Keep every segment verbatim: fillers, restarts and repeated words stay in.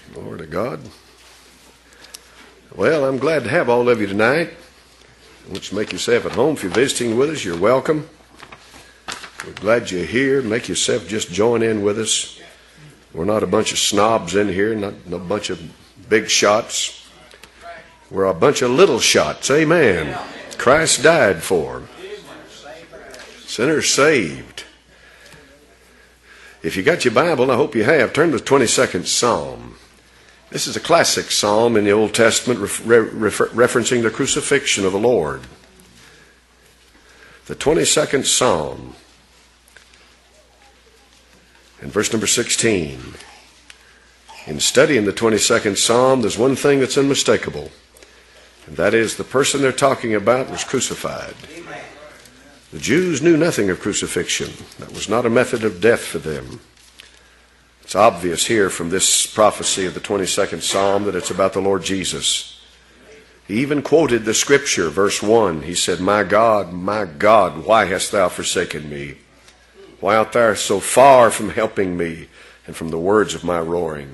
Glory to God. Well, I'm glad to have all of you tonight. Let's make yourself at home. If you're visiting with us, you're welcome. We're glad you're here. Make yourself just join in with us. We're not a bunch of snobs in here, not a bunch of big shots. We're a bunch of little shots. Amen. Christ died for. Sinners saved. If you got your Bible, I hope you have, turn to the twenty-second Psalm. This is a classic psalm in the Old Testament refer, refer, referencing the crucifixion of the Lord. The twenty-second Psalm, and verse number sixteen. In studying the twenty-second Psalm, there's one thing that's unmistakable, and that is the person they're talking about was crucified. The Jews knew nothing of crucifixion. That was not a method of death for them. It's obvious here from this prophecy of the twenty-second Psalm that it's about the Lord Jesus. He even quoted the scripture, verse one. He said, "My God, my God, why hast thou forsaken me? Why art thou so far from helping me and from the words of my roaring?"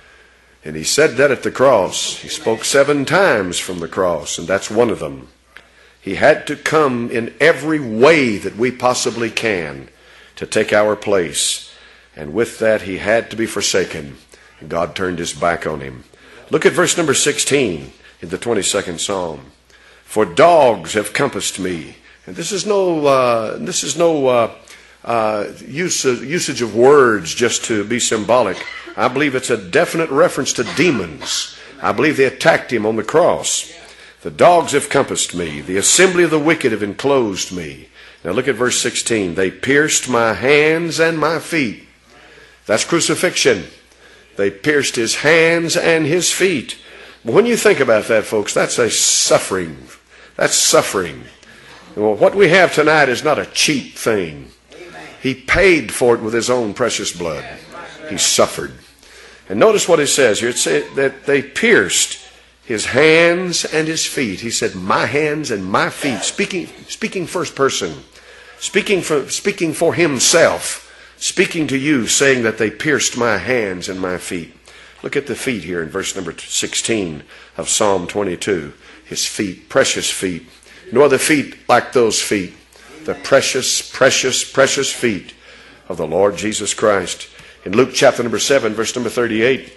And he said that at the cross. He spoke seven times from the cross, and that's one of them. He had to come in every way that we possibly can to take our place. And with that, he had to be forsaken. And God turned his back on him. Look at verse number sixteen in the twenty-second Psalm. "For dogs have compassed me." And this is no, uh, this is no uh, uh, use, uh, usage of words just to be symbolic. I believe it's a definite reference to demons. I believe they attacked him on the cross. "The dogs have compassed me. The assembly of the wicked have enclosed me." Now look at verse sixteen. "They pierced my hands and my feet." That's crucifixion. They pierced his hands and his feet. When you think about that, folks, that's a suffering. That's suffering. Well, what we have tonight is not a cheap thing. He paid for it with his own precious blood. He suffered. And notice what it says here. It says that they pierced his hands and his feet. He said, "My hands and my feet." Speaking, speaking first person. Speaking for, speaking for himself. Speaking to you, saying that they pierced my hands and my feet. Look at the feet here in verse number sixteen of Psalm twenty-two. His feet, precious feet. No other feet like those feet. The precious, precious, precious feet of the Lord Jesus Christ. In Luke chapter number seven, verse number thirty-eight,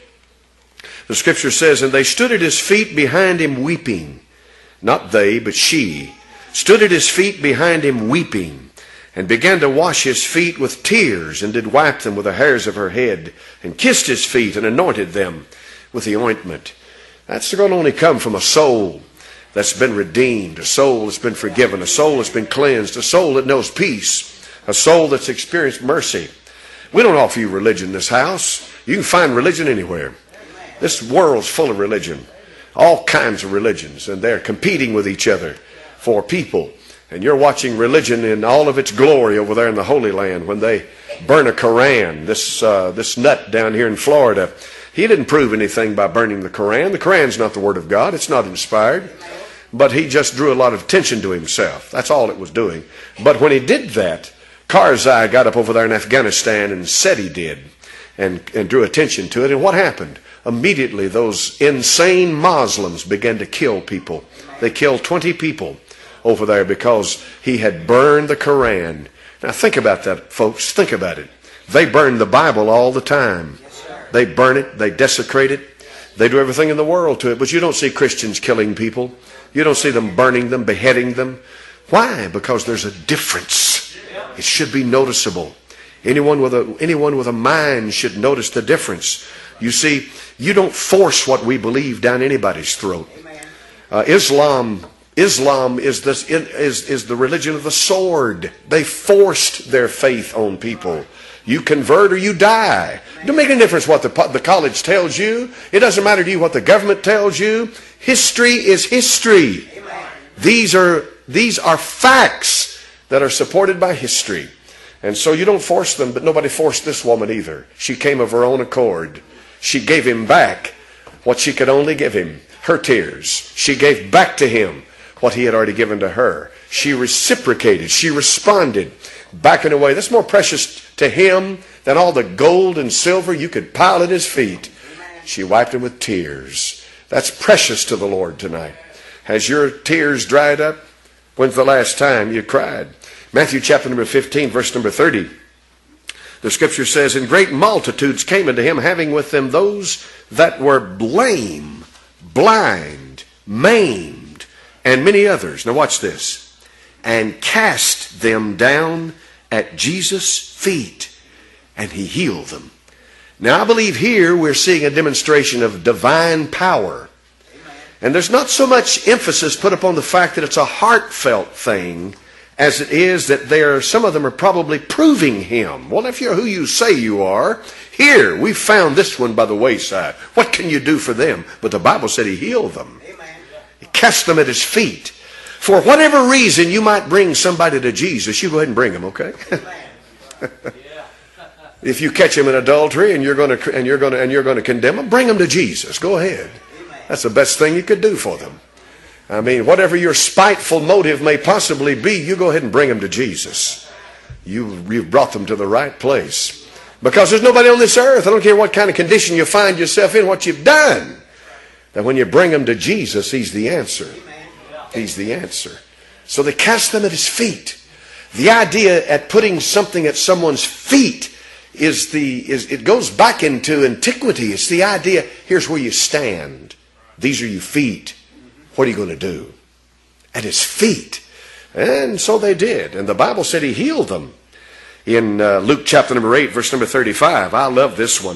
the scripture says, "And they stood at his feet behind him weeping." Not they, but she. Stood at his feet behind him weeping. "And began to wash his feet with tears, and did wipe them with the hairs of her head, and kissed his feet, and anointed them with the ointment." That's going to only come from a soul that's been redeemed, a soul that's been forgiven, a soul that's been cleansed, a soul that knows peace, a soul that's experienced mercy. We don't offer you religion in this house. You can find religion anywhere. This world's full of religion, all kinds of religions, and they're competing with each other for people. And you're watching religion in all of its glory over there in the Holy Land when they burn a Koran. This uh, this nut down here in Florida, he didn't prove anything by burning the Koran. The Koran's not the Word of God. It's not inspired. But he just drew a lot of attention to himself. That's all it was doing. But when he did that, Karzai got up over there in Afghanistan and said he did and, and drew attention to it. And what happened? Immediately those insane Muslims began to kill people. They killed twenty people over there because he had burned the Koran. Now think about that, folks. Think about it. They burn the Bible all the time. They burn it. They desecrate it. They do everything in the world to it. But you don't see Christians killing people. You don't see them burning them, beheading them. Why? Because there's a difference. It should be noticeable. Anyone with a, anyone with a mind should notice the difference. You see, you don't force what we believe down anybody's throat. Uh, Islam Islam is, this, is, is the religion of the sword. They forced their faith on people. You convert or you die. It doesn't make any difference what the, the college tells you. It doesn't matter to you what the government tells you. History is history. These are, these are facts that are supported by history. And so you don't force them, but nobody forced this woman either. She came of her own accord. She gave him back what she could only give him, her tears. She gave back to him what he had already given to her. She reciprocated. She responded back in a way that's more precious to him than all the gold and silver you could pile at his feet. She wiped them with tears. That's precious to the Lord tonight. Has your tears dried up? When's the last time you cried? Matthew chapter number fifteen, verse number thirty. The scripture says, and great multitudes came unto him, having with them those that were lame, blind, maimed, and many others. Now watch this. And cast them down at Jesus' feet, and he healed them. Now I believe here we're seeing a demonstration of divine power. And there's not so much emphasis put upon the fact that it's a heartfelt thing as it is that there, some of them are probably proving him. Well, if you're who you say you are, here, we found this one by the wayside. What can you do for them? But the Bible said he healed them. Amen. He cast them at his feet. For whatever reason you might bring somebody to Jesus, you go ahead and bring them, okay? If you catch them in adultery and you're going to and you're going to and you're going to condemn them, bring them to Jesus. Go ahead. That's the best thing you could do for them. I mean, whatever your spiteful motive may possibly be, you go ahead and bring them to Jesus. You, you've brought them to the right place. Because there's nobody on this earth, I don't care what kind of condition you find yourself in, what you've done, that when you bring them to Jesus, he's the answer. He's the answer. So they cast them at his feet. The idea at putting something at someone's feet is the is it goes back into antiquity. It's the idea, here's where you stand. These are your feet. What are you going to do? At his feet. And so they did. And the Bible said he healed them. In uh, Luke chapter number eight, verse number thirty-five. I love this one.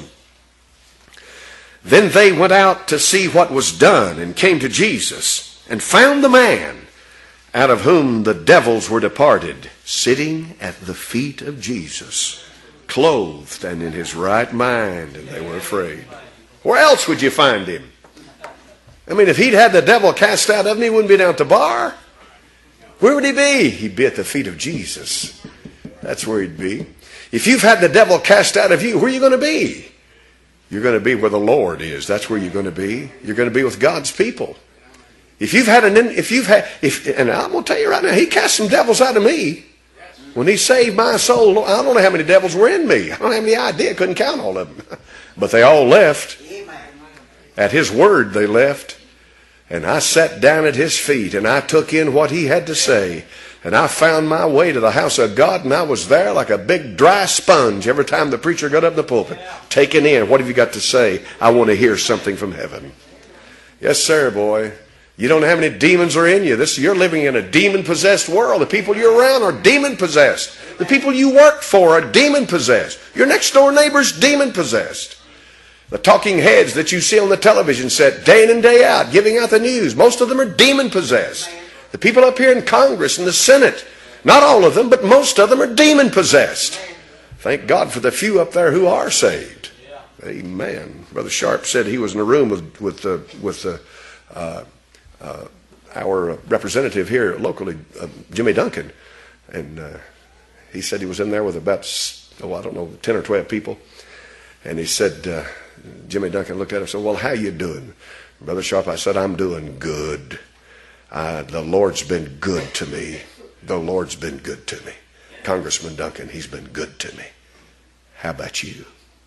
Then they went out to see what was done, and came to Jesus, and found the man out of whom the devils were departed, sitting at the feet of Jesus, clothed and in his right mind, and they were afraid. Where else would you find him? I mean, if he'd had the devil cast out of him, he wouldn't be down at the bar. Where would he be? He'd be at the feet of Jesus. That's where he'd be. If you've had the devil cast out of you, where are you going to be? You're going to be where the Lord is. That's where you're going to be. You're going to be with God's people. If you've had an, if you've had, if, and I'm going to tell you right now, he cast some devils out of me. When he saved my soul, I don't know how many devils were in me. I don't have any idea. I couldn't count all of them. But they all left. At his word they left. And I sat down at his feet, and I took in what he had to say. And I found my way to the house of God, and I was there like a big dry sponge every time the preacher got up the pulpit, taking in, what have you got to say? I want to hear something from heaven. Yes, sir, boy. You don't know how many demons are in you. This, you're living in a demon-possessed world. The people you're around are demon-possessed. The people you work for are demon-possessed. Your next-door neighbor's demon-possessed. The talking heads that you see on the television set day in and day out, giving out the news, most of them are demon-possessed. The people up here in Congress and the Senate, not all of them, but most of them are demon-possessed. Thank God for the few up there who are saved. Amen. Brother Sharp said he was in a room with with uh, with uh, uh, uh, our representative here locally, uh, Jimmy Duncan, and uh, he said he was in there with about, oh, I don't know, ten or twelve people, and he said, uh, Jimmy Duncan looked at him and said, well, how you doing? Brother Sharp, I said, I'm doing good. Uh, the Lord's been good to me. The Lord's been good to me. Congressman Duncan, he's been good to me. How about you?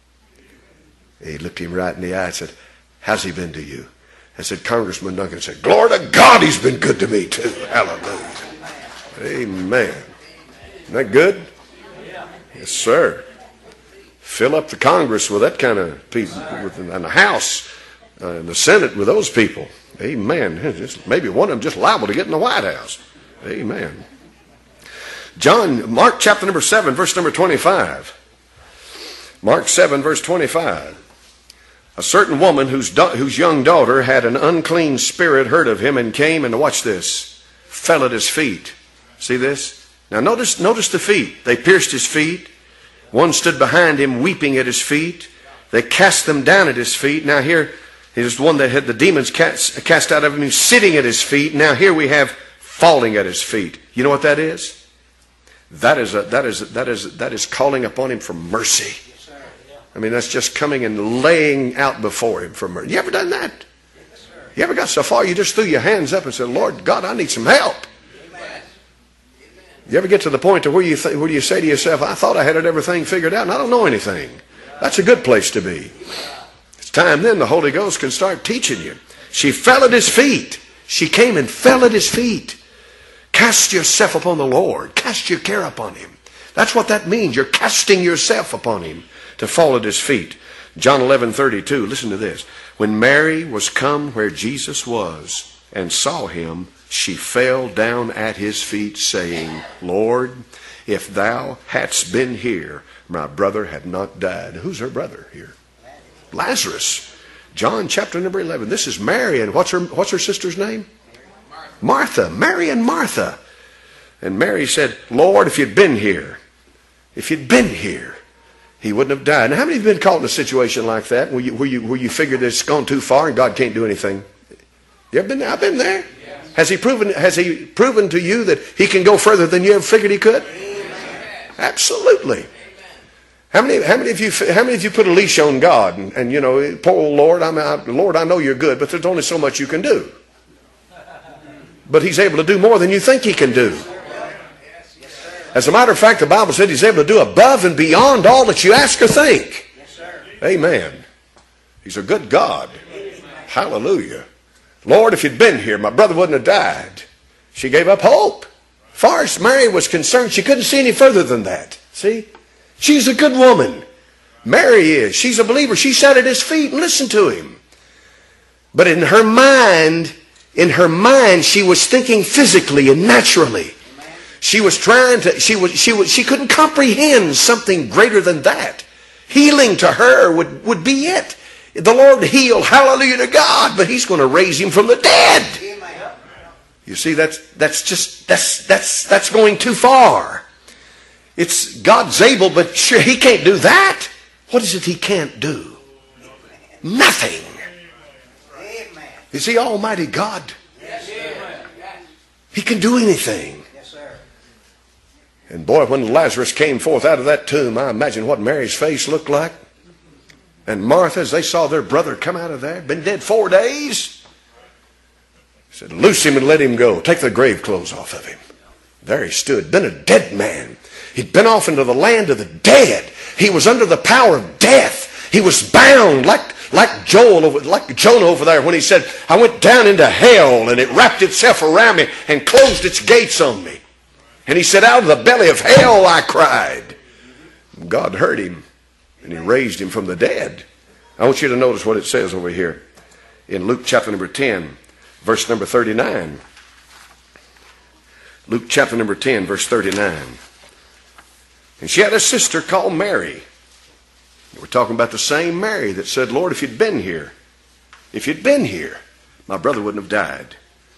He looked him right in the eye and said, how's he been to you? I said, Congressman Duncan said, glory to God, he's been good to me too. Hallelujah. Amen. Isn't that good? Yes, sir. Fill up the Congress with that kind of people, and the House uh, and the Senate with those people. Amen. Just, maybe one of them just liable to get in the White House. Amen. John, Mark chapter number seven, verse number twenty-five. Mark seven, verse twenty-five. A certain woman whose, da- whose young daughter had an unclean spirit heard of him and came and, watch this, fell at his feet. See this? Now notice, notice the feet. They pierced his feet. One stood behind him weeping at his feet. They cast them down at his feet. Now here, here's the one that had the demons cast, cast out of him, sitting at his feet. Now here we have falling at his feet. You know what that is? That is a, that is that is that is calling upon him for mercy. I mean, that's just coming and laying out before him for mercy. You ever done that? You ever got so far you just threw your hands up and said, Lord God, I need some help? You ever get to the point to where you th- where you say to yourself, I thought I had everything figured out and I don't know anything? That's a good place to be. It's time then the Holy Ghost can start teaching you. She fell at his feet. She came and fell at his feet. Cast yourself upon the Lord. Cast your care upon him. That's what that means. You're casting yourself upon him to fall at his feet. John eleven thirty-two, listen to this. When Mary was come where Jesus was and saw him, she fell down at his feet, saying, Lord, if thou hadst been here, my brother had not died. Who's her brother here? Lazarus. John chapter number eleven. This is Mary, and what's her, what's her sister's name? Martha. Mary and Martha. And Mary said, Lord, if you'd been here, if you'd been here, he wouldn't have died. Now, how many of you have been caught in a situation like that where you, where you, where you figure that it's gone too far and God can't do anything? You ever been there? I've been there. Yes. Has he proven, has he proven to you that he can go further than you ever figured he could? Amen. Absolutely. Amen. How many, how many of you, how many of you put a leash on God and, and you know, poor old Lord, I'm out, Lord, I know you're good, but there's only so much you can do. But he's able to do more than you think he can do. As a matter of fact, the Bible said he's able to do above and beyond all that you ask or think. Amen. He's a good God. Hallelujah. Lord, if you'd been here, my brother wouldn't have died. She gave up hope. As far as Mary was concerned, she couldn't see any further than that. See? She's a good woman. Mary is. She's a believer. She sat at his feet and listened to him. But in her mind, in her mind, she was thinking physically and naturally. She was trying to, she was, she was, she couldn't comprehend something greater than that. Healing to her would, would be it. The Lord healed, hallelujah to God, but he's going to raise him from the dead. You see, that's, that's just, that's, that's, that's going too far. It's, God's able, but sure, he can't do that. What is it he can't do? Nothing. Is he Almighty God? He can do anything. And boy, when Lazarus came forth out of that tomb, I imagine what Mary's face looked like. And Martha, as they saw their brother come out of there, been dead four days, said, loose him and let him go. Take the grave clothes off of him. There he stood, been a dead man. He'd been off into the land of the dead. He was under the power of death. He was bound like, like Joel, over, like Jonah over there when he said, I went down into hell and it wrapped itself around me and closed its gates on me. And he said, out of the belly of hell I cried. God heard him, and he raised him from the dead. I want you to notice what it says over here in Luke chapter number ten, verse number thirty-nine. Luke chapter number ten, verse thirty-nine. And she had a sister called Mary. We're talking about the same Mary that said, Lord, if you'd been here, if you'd been here, my brother wouldn't have died.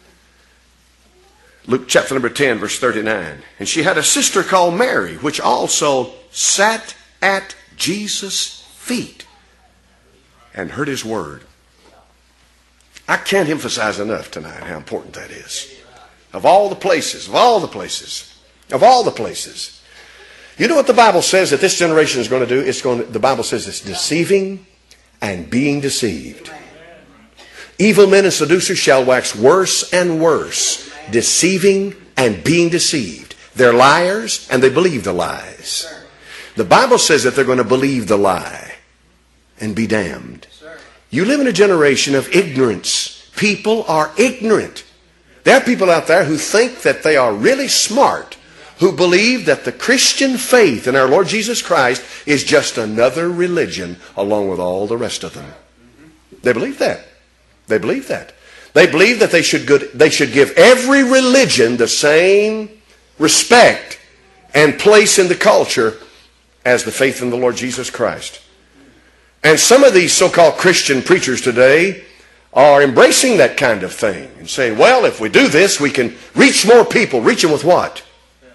Luke chapter number ten, verse thirty-nine. And she had a sister called Mary, which also sat at Jesus' feet and heard his word. I can't emphasize enough tonight how important that is. Of all the places, of all the places, of all the places. You know what the Bible says that this generation is going to do? It's going to, the Bible says it's deceiving and being deceived. Evil men and seducers shall wax worse and worse, deceiving and being deceived. They're liars and they believe the lies. The Bible says that they're going to believe the lie and be damned. You live in a generation of ignorance. People are ignorant. There are people out there who think that they are really smart, who believe that the Christian faith in our Lord Jesus Christ is just another religion along with all the rest of them. They believe that. They believe that. They believe that they should, good, they should give every religion the same respect and place in the culture as the faith in the Lord Jesus Christ. And some of these so-called Christian preachers today are embracing that kind of thing and saying, well, if we do this, we can reach more people. Reach them with what?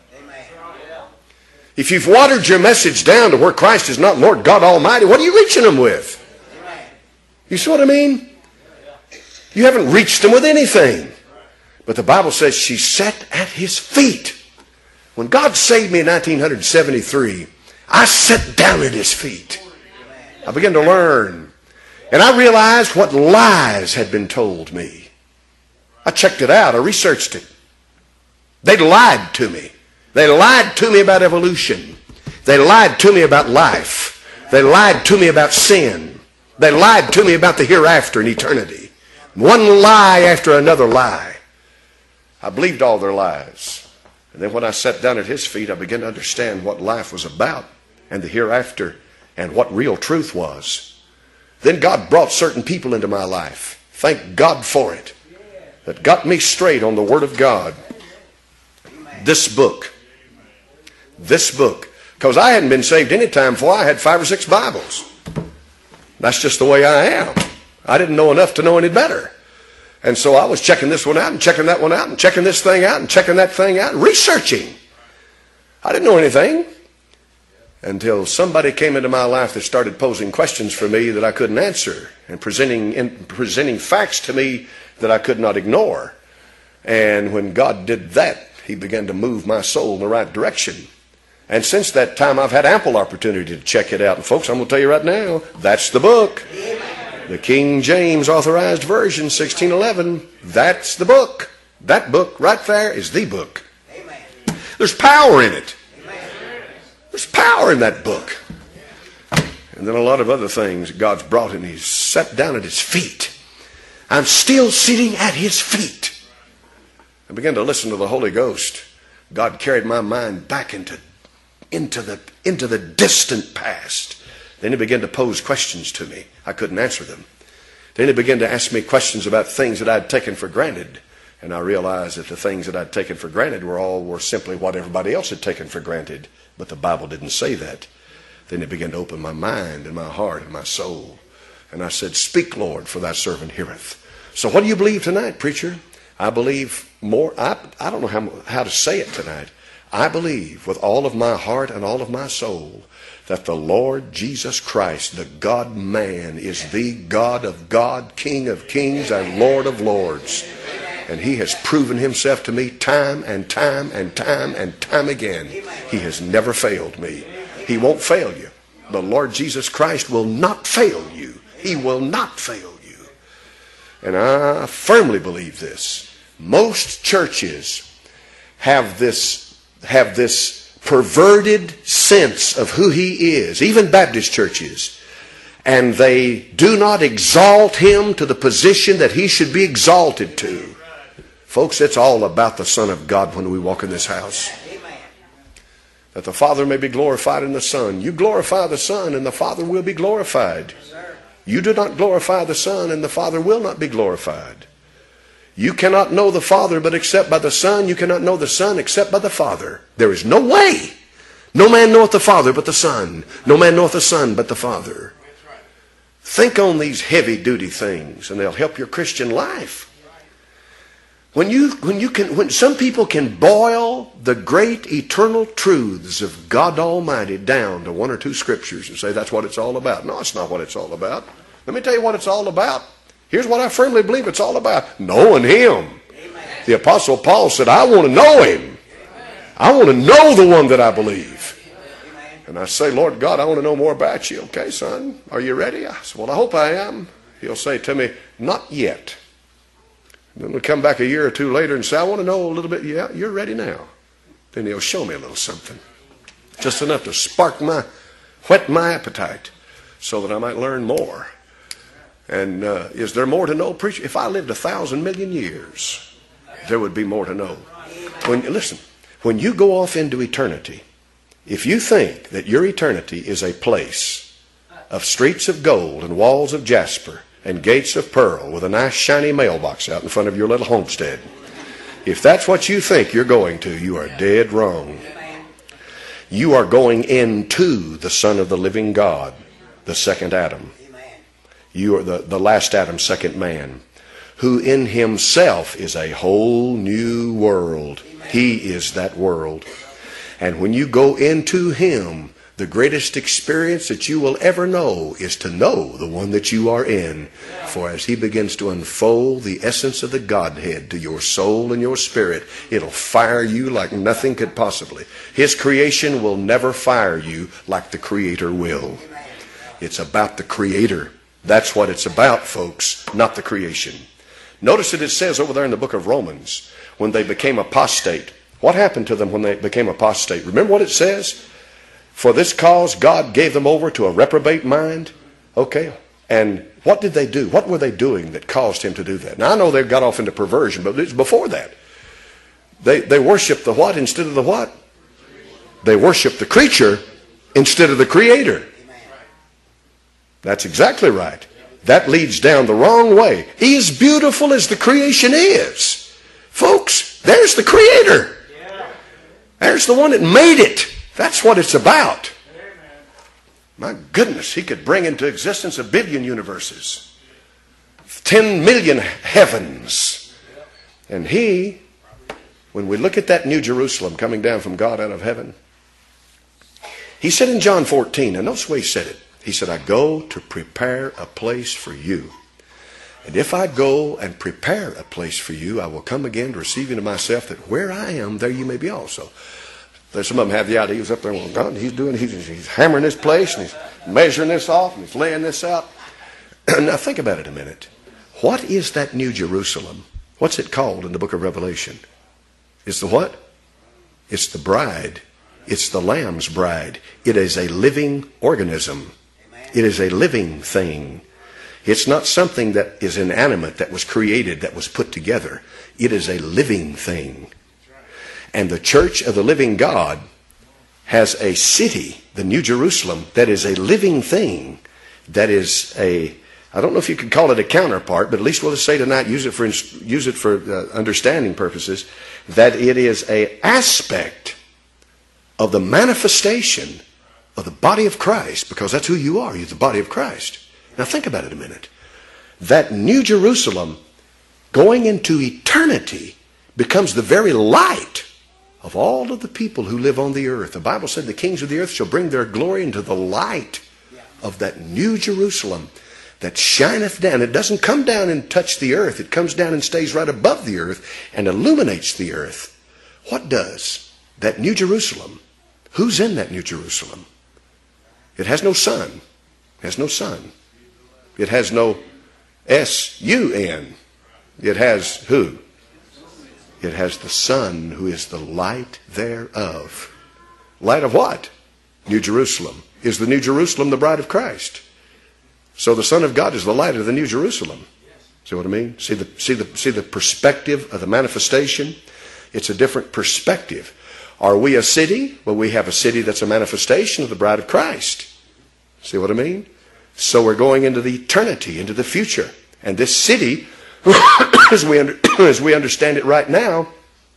If you've watered your message down to where Christ is not Lord God Almighty, what are you reaching them with? You see what I mean? You haven't reached them with anything. But the Bible says she sat at his feet. When God saved me in nineteen seventy-three, I sat down at his feet. I began to learn. And I realized what lies had been told me. I checked it out. I researched it. They lied to me. They lied to me about evolution. They lied to me about life. They lied to me about sin. They lied to me about the hereafter and eternity. One lie after another lie. I believed all their lies. And then when I sat down at his feet, I began to understand what life was about and the hereafter and what real truth was. Then God brought certain people into my life. Thank God for it. That got me straight on the Word of God. This book. This book. Because I hadn't been saved any time before I had five or six Bibles. That's just the way I am. I didn't know enough to know any better. And so I was checking this one out and checking that one out and checking this thing out and checking that thing out and researching. I didn't know anything until somebody came into my life that started posing questions for me that I couldn't answer and presenting, in, presenting facts to me that I could not ignore. And when God did that, he began to move my soul in the right direction. And since that time, I've had ample opportunity to check it out. And folks, I'm going to tell you right now, that's the book. Amen. The King James Authorized Version, sixteen eleven. That's the book. That book right there is the book. Amen. There's power in it. Amen. There's power in that book. And then a lot of other things God's brought in. He's sat down at his feet. I'm still sitting at his feet. I began to listen to the Holy Ghost. God carried my mind back into into the into the distant past. Then he began to pose questions to me. I couldn't answer them. Then he began to ask me questions about things that I'd taken for granted. And I realized that the things that I'd taken for granted were all were simply what everybody else had taken for granted. But the Bible didn't say that. Then he began to open my mind and my heart and my soul. And I said, "Speak, Lord, for thy servant heareth." So what do you believe tonight, preacher? I believe more. I, I don't know how, how to say it tonight. I believe with all of my heart and all of my soul that the Lord Jesus Christ, the God-man, is the God of God, King of kings, and Lord of lords. And he has proven himself to me time and time and time and time again. He has never failed me. He won't fail you. The Lord Jesus Christ will not fail you. He will not fail you. And I firmly believe this. Most churches have this have this perverted sense of who he is, even Baptist churches, and they do not exalt him to the position that he should be exalted to. Folks, it's all about the Son of God when we walk in this house. That the Father may be glorified in the Son. You glorify the Son and the Father will be glorified. You do not glorify the Son and the Father will not be glorified. You cannot know the Father but except by the Son. You cannot know the Son except by the Father. There is no way. No man knoweth the Father but the Son. No man knoweth the Son but the Father. Think on these heavy-duty things and they'll help your Christian life. When you, when you can, when some people can boil the great eternal truths of God Almighty down to one or two scriptures and say that's what it's all about. No, it's not what it's all about. Let me tell you what it's all about. Here's what I firmly believe it's all about. Knowing him. Amen. The Apostle Paul said, I want to know him. Amen. I want to know the one that I believe. Amen. And I say, Lord God, I want to know more about you. Okay, son, are you ready? I said, well, I hope I am. He'll say to me, not yet. And then we'll come back a year or two later and say, I want to know a little bit. Yeah, you're ready now. Then he'll show me a little something. Just enough to spark my, whet my appetite so that I might learn more. And uh, is there more to know, preacher? If I lived a thousand million years, there would be more to know. When listen, when you go off into eternity, if you think that your eternity is a place of streets of gold and walls of jasper and gates of pearl with a nice shiny mailbox out in front of your little homestead, if that's what you think you're going to, you are dead wrong. You are going into the Son of the living God, the second Adam. You are the, the last Adam, second man, who in himself is a whole new world. He is that world. And when you go into him, the greatest experience that you will ever know is to know the one that you are in. For as he begins to unfold the essence of the Godhead to your soul and your spirit, it'll fire you like nothing could possibly. His creation will never fire you like the Creator will. It's about the Creator. That's what it's about, folks, not the creation. Notice that it says over there in the book of Romans, when they became apostate. What happened to them when they became apostate? Remember what it says? For this cause God gave them over to a reprobate mind. Okay, And what did they do? What were they doing that caused him to do that? Now, I know they got off into perversion, but it's before that. They, they worshiped the what instead of the what? They worshiped the creature instead of the creator. That's exactly right. That leads down the wrong way. As beautiful as the creation is, folks, there's the creator. There's the one that made it. That's what it's about. My goodness, he could bring into existence a billion universes, ten million heavens. And he, when we look at that New Jerusalem coming down from God out of heaven, he said in John fourteen, and notice the way he said it. He said, I go to prepare a place for you. And if I go and prepare a place for you, I will come again to receive you to myself, that where I am, there you may be also. There's some of them have the idea, he was up there, well, God, he's doing, he's, he's hammering this place, and he's measuring this off, and he's laying this out. Now think about it a minute. What is that New Jerusalem? What's it called in the book of Revelation? It's the what? It's the bride. It's the Lamb's bride. It is a living organism. It is a living thing. It's not something that is inanimate, that was created, that was put together. It is a living thing. And the church of the living God has a city, the New Jerusalem, that is a living thing. That is a, I don't know if you could call it a counterpart, but at least we'll just say tonight, use it for, use it for uh, understanding purposes, that it is a aspect of the manifestation of the body of Christ, because that's who you are. You're the body of Christ. Now think about it a minute. That New Jerusalem going into eternity becomes the very light of all of the people who live on the earth. The Bible said the kings of the earth shall bring their glory into the light of that New Jerusalem that shineth down. It doesn't come down and touch the earth. It comes down and stays right above the earth and illuminates the earth. What does that New Jerusalem? Who's in that New Jerusalem? It has no sun. It has no sun. It has no S U N. It has who? It has the Son, who is the light thereof. Light of what? New Jerusalem. Is the New Jerusalem the bride of Christ? So the Son of God is the light of the New Jerusalem. See what I mean? See the, see the, see the perspective of the manifestation? It's a different perspective. Are we a city? Well, we have a city that's a manifestation of the bride of Christ. See what I mean? So we're going into the eternity, into the future. And this city, as we, under, as we understand it right now,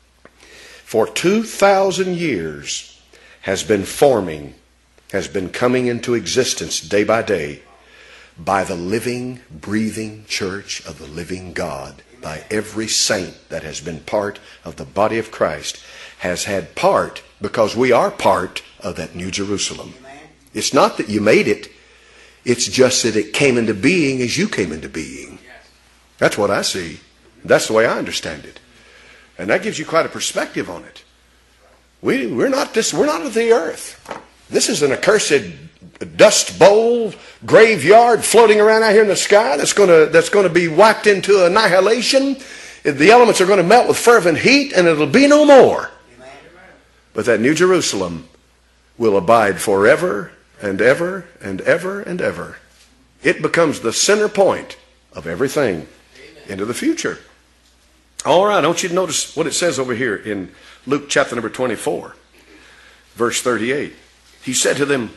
for two thousand years has been forming, has been coming into existence day by day by the living, breathing church of the living God. By every saint that has been part of the body of Christ has had part, because we are part of that New Jerusalem. It's not that you made it. It's just that it came into being as you came into being. That's what I see. That's the way I understand it. And that gives you quite a perspective on it. We, we're not this, we're not of the earth. This is an accursed dust bowl, graveyard floating around out here in the sky that's going to, that's going to be wiped into annihilation. The elements are going to melt with fervent heat and it'll be no more. But that New Jerusalem will abide forever and ever and ever and ever. It becomes the center point of everything into the future. All right, I want you to notice what it says over here in Luke chapter number twenty-four, verse thirty-eight. He said to them,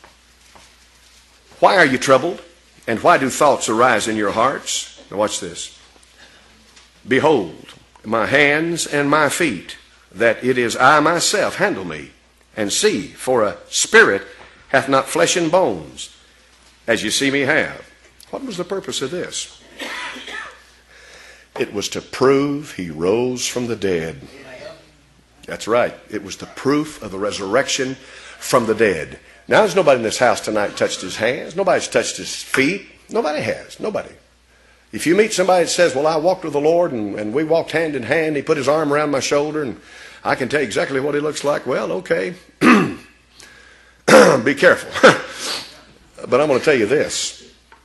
why are you troubled? And why do thoughts arise in your hearts? Now watch this. Behold, my hands and my feet, that it is I myself, handle me, and see, for a spirit hath not flesh and bones, as you see me have. What was the purpose of this? It was to prove he rose from the dead. That's right. It was the proof of the resurrection from the dead. Now there's nobody in this house tonight touched his hands. Nobody's touched his feet. Nobody has. Nobody. If you meet somebody that says, well, I walked with the Lord and, and we walked hand in hand. He put his arm around my shoulder and I can tell you exactly what he looks like. Well, okay. Be careful. But I'm going to tell you this.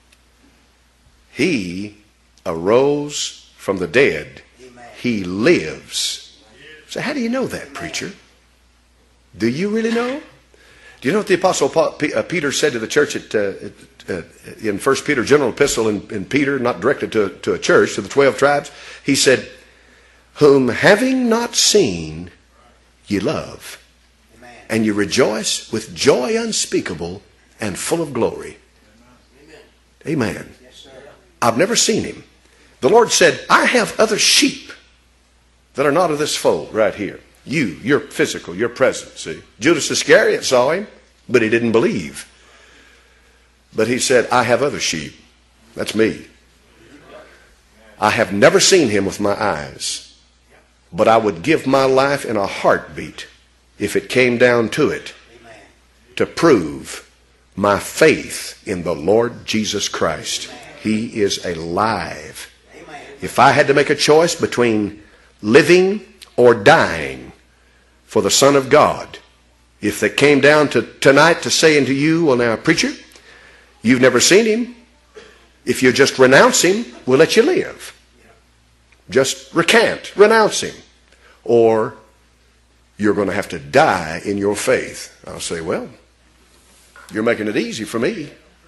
He arose from the dead. He lives. So how do you know that, preacher? Do you really know? Do you know what the Apostle Paul, Peter said to the church at, uh, uh, in First Peter, general epistle in, in Peter, not directed to, to a church, to the twelve tribes? He said, whom having not seen, ye love, and you rejoice with joy unspeakable and full of glory. Amen. Amen. I've never seen him. The Lord said, I have other sheep that are not of this fold right here. You, you're physical, you're present, see. Judas Iscariot saw him, but he didn't believe. But he said, I have other sheep. That's me. I have never seen him with my eyes, but I would give my life in a heartbeat, if it came down to it, to prove my faith in the Lord Jesus Christ. He is alive. If I had to make a choice between living or dying for the Son of God, if they came down to tonight to say unto you, well now, preacher, you've never seen him. If you just renounce him, we'll let you live. Just recant, renounce him. Or you're going to have to die in your faith. I'll say, well, you're making it easy for me,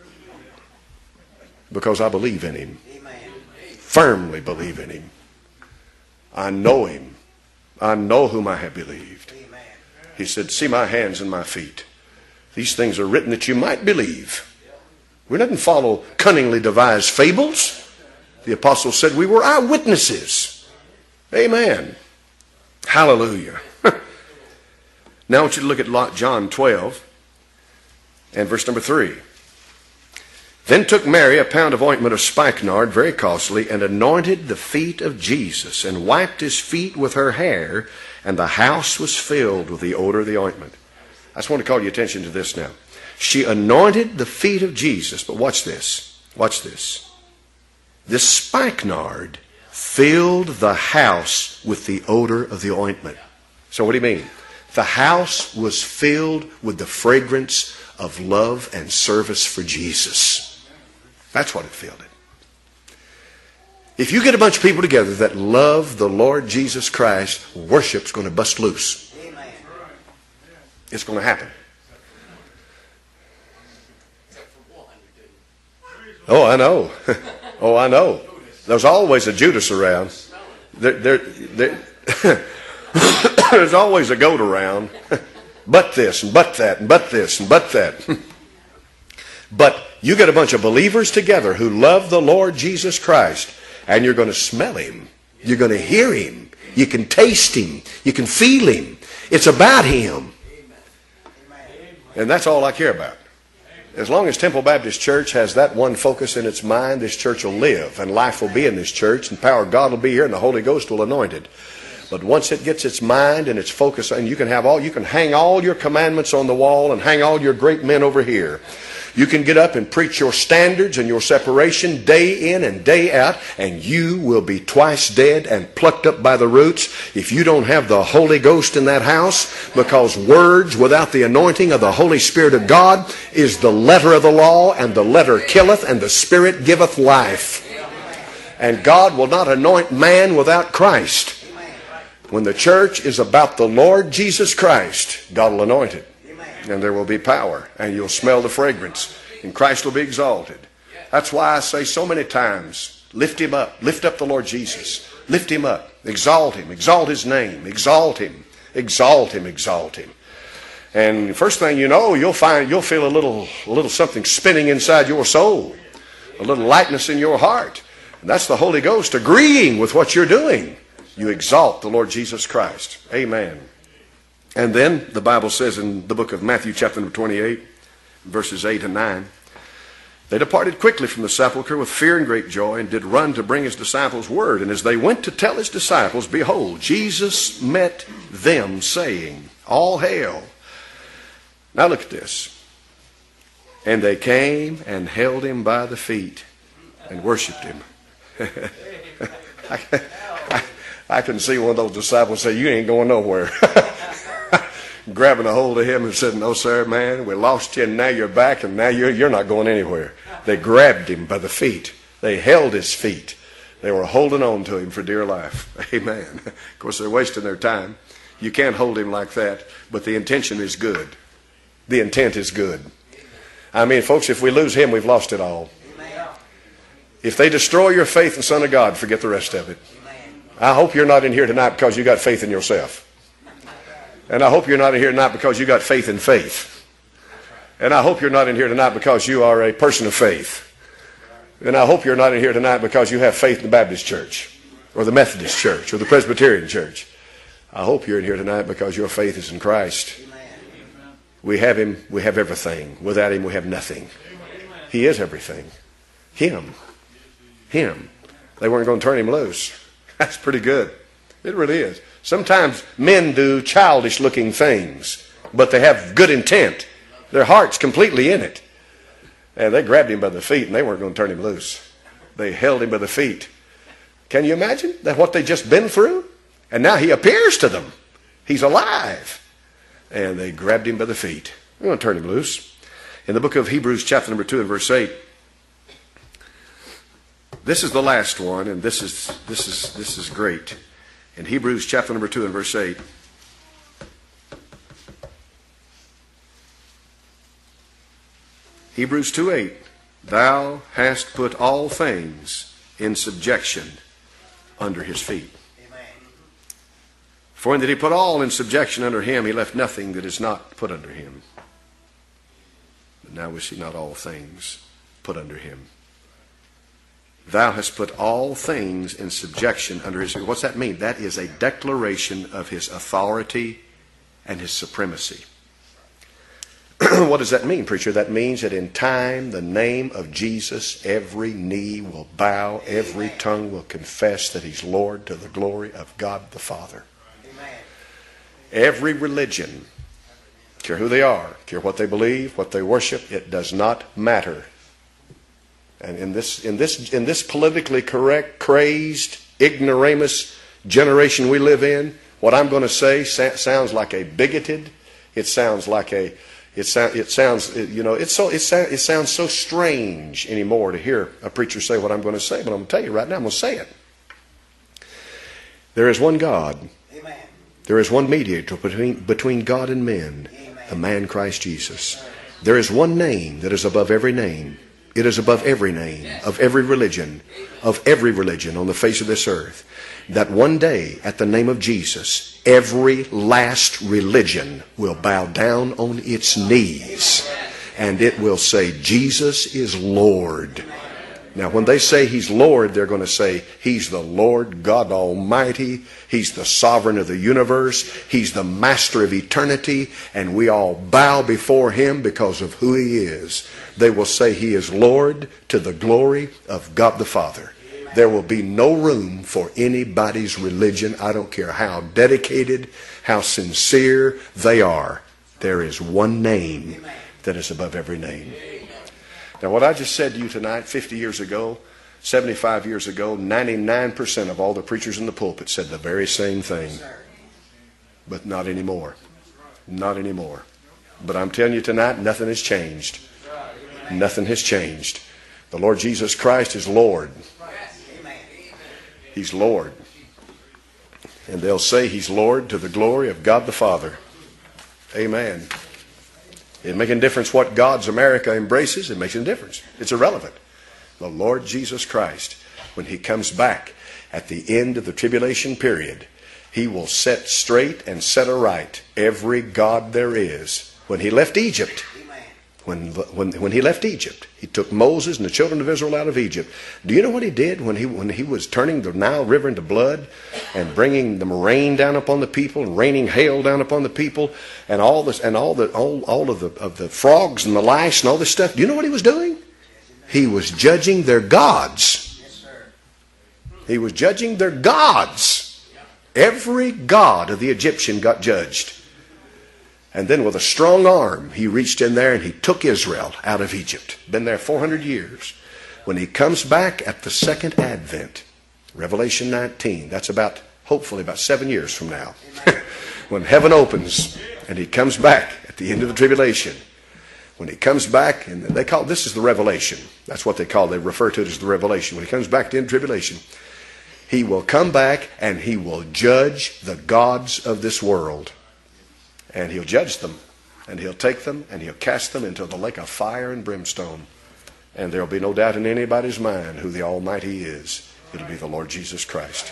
because I believe in him. Firmly believe in him. I know him. I know whom I have believed. He said, see my hands and my feet. These things are written that you might believe. We didn't follow cunningly devised fables. The apostle said we were eyewitnesses. Amen. Hallelujah. Now I want you to look at John twelve and verse number three. Then took Mary a pound of ointment of spikenard, very costly, and anointed the feet of Jesus, and wiped his feet with her hair, and the house was filled with the odor of the ointment. I just want to call your attention to this now. She anointed the feet of Jesus, but watch this. Watch this. This spikenard filled the house with the odor of the ointment. So what do you mean? The house was filled with the fragrance of love and service for Jesus. That's what it filled it. If you get a bunch of people together that love the Lord Jesus Christ, worship's going to bust loose. It's going to happen. Oh, I know. Oh, I know. There's always a Judas around. There, there, there, there's always a goat around. But this, and but that, and but this, and but that. But you get a bunch of believers together who love the Lord Jesus Christ, and you're going to smell him. You're going to hear him. You can taste him. You can feel him. It's about him. And that's all I care about. As long as Temple Baptist Church has that one focus in its mind, this church will live, and life will be in this church, and power of God will be here, and the Holy Ghost will anoint it. But once it gets its mind and its focus, and you can have all, you can hang all your commandments on the wall and hang all your great men over here. You can get up and preach your standards and your separation day in and day out, and you will be twice dead and plucked up by the roots if you don't have the Holy Ghost in that house, because words without the anointing of the Holy Spirit of God is the letter of the law, and the letter killeth, and the Spirit giveth life. And God will not anoint man without Christ. When the church is about the Lord Jesus Christ, God will anoint it. And there will be power, and you'll smell the fragrance, and Christ will be exalted. That's why I say so many times, lift him up, lift up the Lord Jesus, lift him up, exalt him, exalt his name, exalt him, exalt him, exalt him. And first thing you know, you'll find, you'll feel a little, a little something spinning inside your soul, a little lightness in your heart. And that's the Holy Ghost agreeing with what you're doing. You exalt the Lord Jesus Christ. Amen. And then the Bible says in the book of Matthew chapter number twenty-eight, verses eight and nine, they departed quickly from the sepulchre with fear and great joy, and did run to bring his disciples word. And as they went to tell his disciples, behold, Jesus met them, saying, all hail. Now look at this. And they came and held him by the feet and worshipped him. I, I, I can see one of those disciples say, you ain't going nowhere. Grabbing a hold of him and said, no sir, man, we lost you, and now you're back, and now you're, you're not going anywhere. They grabbed him by the feet. They held his feet. They were holding on to him for dear life. Amen. Of course, they're wasting their time. You can't hold him like that, but the intention is good. The intent is good. I mean, folks, if we lose him, we've lost it all. If they destroy your faith in the Son of God, forget the rest of it. I hope you're not in here tonight because you got faith in yourself. And I hope you're not in here tonight because you got faith in faith. And I hope you're not in here tonight because you are a person of faith. And I hope you're not in here tonight because you have faith in the Baptist church or the Methodist church or the Presbyterian church. I hope you're in here tonight because your faith is in Christ. We have him, we have everything. Without him, we have nothing. He is everything. Him. Him. They weren't going to turn him loose. That's pretty good. It really is. Sometimes men do childish looking things, but they have good intent. Their heart's completely in it. And they grabbed him by the feet and they weren't going to turn him loose. They held him by the feet. Can you imagine that what they just been through? And now he appears to them. He's alive. And they grabbed him by the feet. We're going to turn him loose. In the book of Hebrews chapter number two and verse eight, this is the last one, and this is this is this is great. In Hebrews chapter number two and verse eight. Hebrews two eight. Thou hast put all things in subjection under his feet. Amen. For in that he put all in subjection under him, he left nothing that is not put under him. But now we see not all things put under him. Thou hast put all things in subjection under his feet. What's that mean? That is a declaration of his authority and his supremacy. What does that mean, preacher? That means that in time, the name of Jesus, every knee will bow, every tongue will confess that he's Lord to the glory of God the Father. Amen. Every religion, care who they are, care what they believe, what they worship, it does not matter. And in this, in this, in this politically correct, crazed, ignoramus generation we live in, what I'm going to say sa- sounds like a bigoted. It sounds like a. It, so, it sounds. You know. It's so. It, so, it sounds so strange anymore to hear a preacher say what I'm going to say. But I'm going to tell you right now. I'm going to say it. There is one God. Amen. There is one mediator between between God and men, Amen. The man Christ Jesus. There is one name that is above every name. It is above every name, of every religion, of every religion on the face of this earth. That one day, at the name of Jesus, every last religion will bow down on its knees. And it will say, Jesus is Lord. Now, when they say he's Lord, they're going to say he's the Lord God Almighty. He's the sovereign of the universe. He's the master of eternity. And we all bow before him because of who he is. They will say he is Lord to the glory of God the Father. There will be no room for anybody's religion. I don't care how dedicated, how sincere they are. There is one name that is above every name. Now, what I just said to you tonight, fifty years ago, seventy-five years ago, ninety-nine percent of all the preachers in the pulpit said the very same thing. But not anymore. Not anymore. But I'm telling you tonight, nothing has changed. Nothing has changed. The Lord Jesus Christ is Lord. He's Lord. And they'll say he's Lord to the glory of God the Father. Amen. It makes a difference what God's America embraces. It makes a difference. It's irrelevant. The Lord Jesus Christ, when he comes back at the end of the tribulation period, he will set straight and set aright every god there is. When he left Egypt, when, when, when he left Egypt, he took Moses and the children of Israel out of Egypt. Do you know what he did when he, when he was turning the Nile River into blood and bringing the rain down upon the people and raining hail down upon the people and all this and all the all, all of the of the frogs and the lice and all this stuff? Do you know what he was doing? He was judging their gods. He was judging their gods. Every god of the Egyptian got judged. And then with a strong arm, he reached in there and he took Israel out of Egypt. Been there four hundred years. When he comes back at the second advent, Revelation nineteen, that's about, hopefully about seven years from now. When heaven opens and he comes back at the end of the tribulation. When he comes back, and they call, this is the revelation. That's what they call, they refer to it as the revelation. When he comes back at the end of tribulation, he will come back and he will judge the gods of this world. And he'll judge them. And he'll take them and he'll cast them into the lake of fire and brimstone. And there'll be no doubt in anybody's mind who the Almighty is. It'll be the Lord Jesus Christ.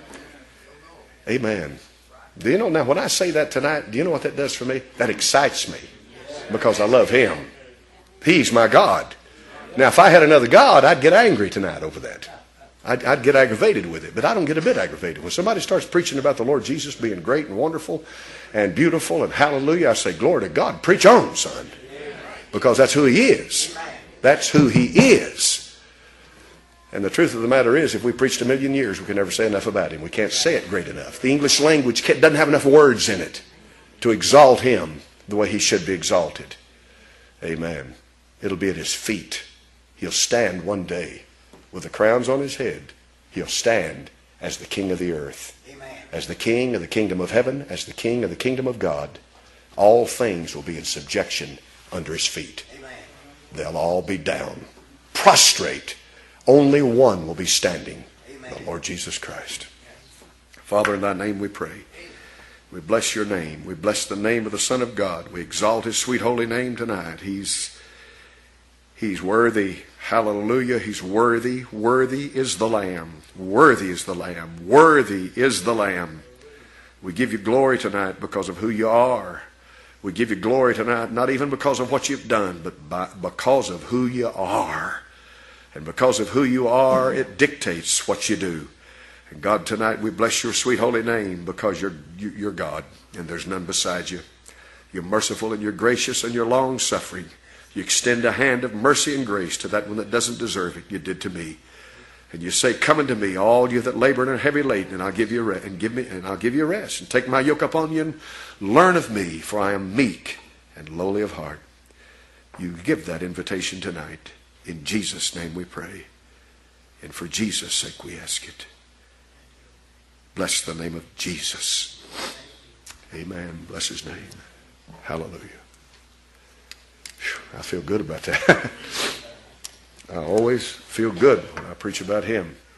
Amen. Do you know, now when I say that tonight, do you know what that does for me? That excites me because I love him. He's my God. Now if I had another God, I'd get angry tonight over that. I'd, I'd get aggravated with it, but I don't get a bit aggravated. When somebody starts preaching about the Lord Jesus being great and wonderful and beautiful and hallelujah, I say, glory to God. Preach on, son. Because that's who he is. That's who he is. And the truth of the matter is, if we preached a million years, we can never say enough about him. We can't say it great enough. The English language doesn't have enough words in it to exalt him the way he should be exalted. Amen. It'll be at his feet. He'll stand one day with the crowns on his head. He'll stand as the king of the earth. Amen. As the king of the kingdom of heaven, as the king of the kingdom of God. All things will be in subjection under his feet. Amen. They'll all be down, prostrate. Only one will be standing. Amen. The Lord Jesus Christ. Father, in thy name we pray. We bless your name. We bless the name of the Son of God. We exalt his sweet holy name tonight. He's, he's worthy. Hallelujah. He's worthy. Worthy is the Lamb. Worthy is the Lamb. Worthy is the Lamb. We give you glory tonight because of who you are. We give you glory tonight, not even because of what you've done, but by, because of who you are. And because of who you are, it dictates what you do. And God, tonight we bless your sweet holy name because you're, you're God and there's none beside you. You're merciful and you're gracious and you're long-suffering. You extend a hand of mercy and grace to that one that doesn't deserve it. You did to me. And you say, come unto me, all you that labor and are heavy laden, and I'll give you rest, and give me, and I'll give you rest. And take my yoke upon you and learn of me, for I am meek and lowly of heart. You give that invitation tonight. In Jesus' name we pray. And for Jesus' sake we ask it. Bless the name of Jesus. Amen. Bless his name. Hallelujah. I feel good about that. I always feel good when I preach about him.